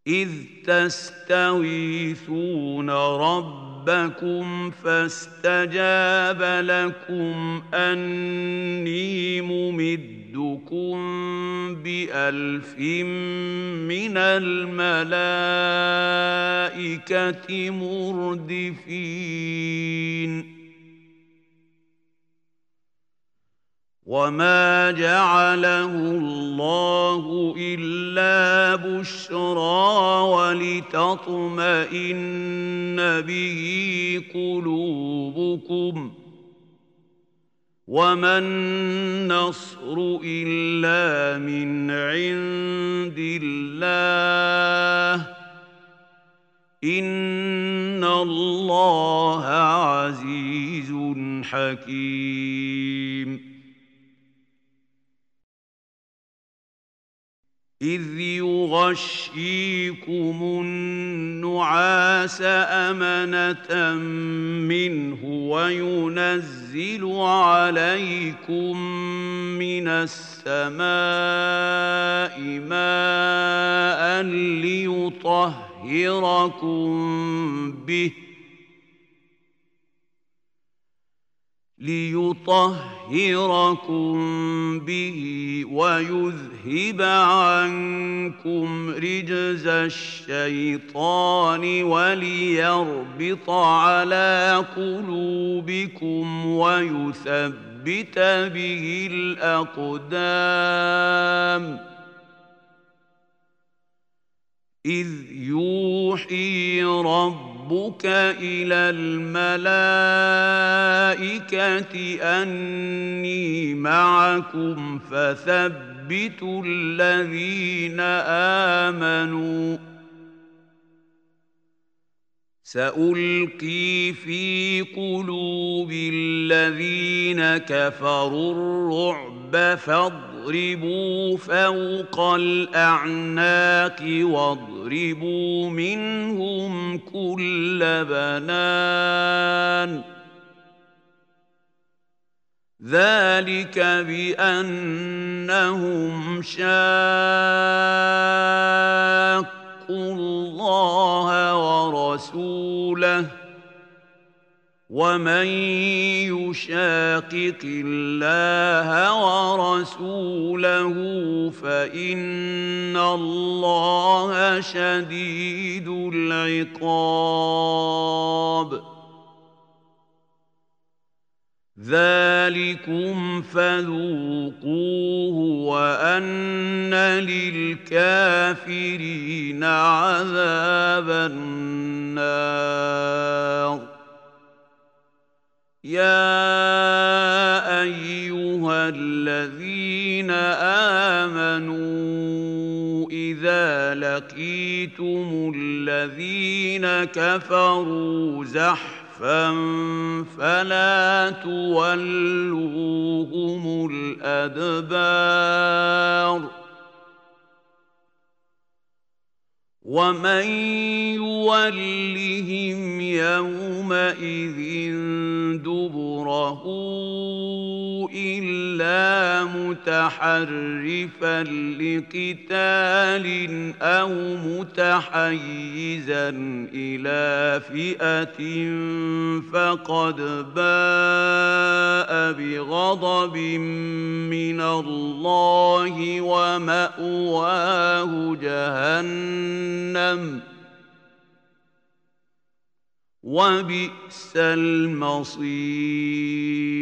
إذ تستغيثون ربكم فاستجاب لكم أني ممدكم ب1000 من الملائكة مردفين وما جعله الله إلا بشرى ولتطمئن به قلوبكم وما النصر إلا من عند الله إن الله عزيز حكيم إذ يغشيكم النعاس أمنة منه وينزل عليكم من السماء ماء ليطهركم به ويذهب عنكم رجز الشيطان وليربط على قلوبكم ويثبت به الأقدام إذ يوحي ربك إلى الملائكة أني معكم فثبتوا الذين آمنوا سألقي في قلوب الذين كفروا الرعب فاضربوا فوق الأعناق واضربوا منهم كل بنان ذلك بأنهم شاقوا الله ورسوله ومن يشاقق الله ورسوله فإن الله شديد العقاب ذلكم فذوقوه وأن للكافرين عذاب النار يا أيها الذين آمنوا إذا لقيتم الذين كفروا زحفا فلا تولوهم الأدبار ومن يولهم يومئذ دبره إلا متحرفا لقتال أو متحيزا إلى فئة فقد باء بغضب من الله ومأواه جهنم وبئس المصير